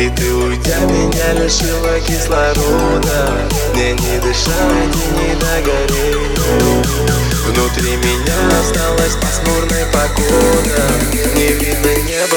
И ты, уйдя, меня лишила кислорода. Мне не дышать и не догореть. Внутри меня осталась пасмурная погода. Не видно неба.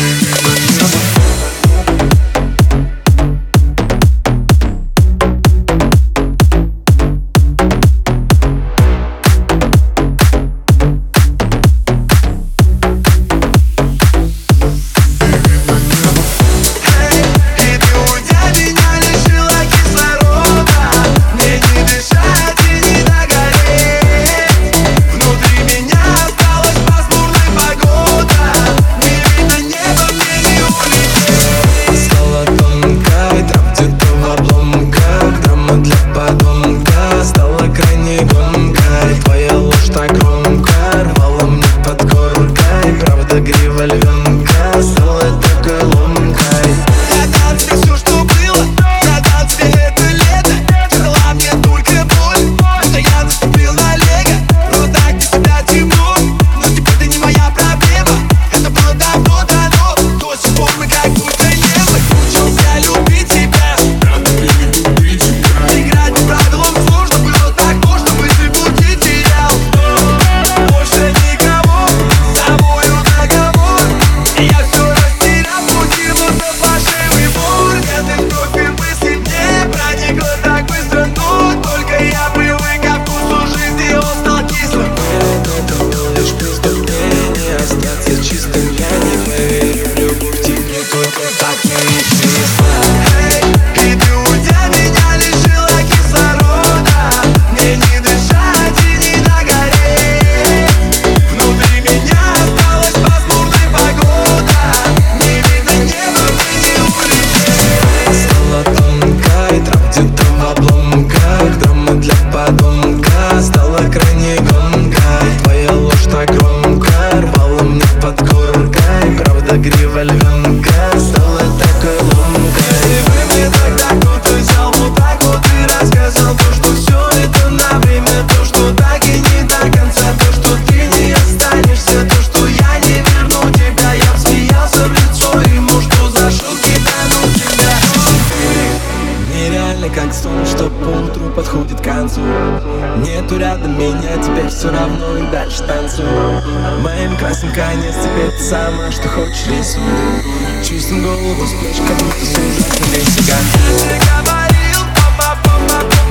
Грива львенка стала такой ломкой. Я дам тебе все, что было, я дам тебе это лето. Ты дала мне только боль, будто я наступил на лего. Было так без тебя темно, но теперь ты не моя проблема. Это было давно, до сих пор мы как будто не мы. Учился я любить тебя, играть по правилам сложно, было так можно, мысли в пути терял. Больше никого, с тобою договор. И я все растерял, пути, будто фальшивый вор. Этой кровь и мысли мне проникла так быстро, но только я привык ко вкусу жизни, он стал кислым. Это было лишь преступление, остаться чистым я не поверю. В любовь тебе только так не чисто. И ты, уйдя, меня лишила кислорода. Мне не дышать и не догореть. Внутри меня осталась пасмурная погода. Не видно неба, мне не улететь. Стала тонкой, трав где-то в обломках. Драма для подонка стала крайне гонкой. Твоя ложь так громко рвала мне под коркой. Правда, грива львенка стала такой ломкой. Ты бы мне тогда кто-то взял вот так вот и рассказал то, что все это на время, то, что так и не до конца, то, что ты не останешься, то, что я не верну тебя. Я б смеялся в лицо ему, что за шутки тянут тебя. Нереально как сон, что поутру подходит к концу. Нету рядом меня, теперь все равно и дальше танцую. Моим красным конец, теперь ты сама, что хочешь рисуй. Чистим голову с плеч, как будто с ужасным лесиком. Я тебе говорил, папа,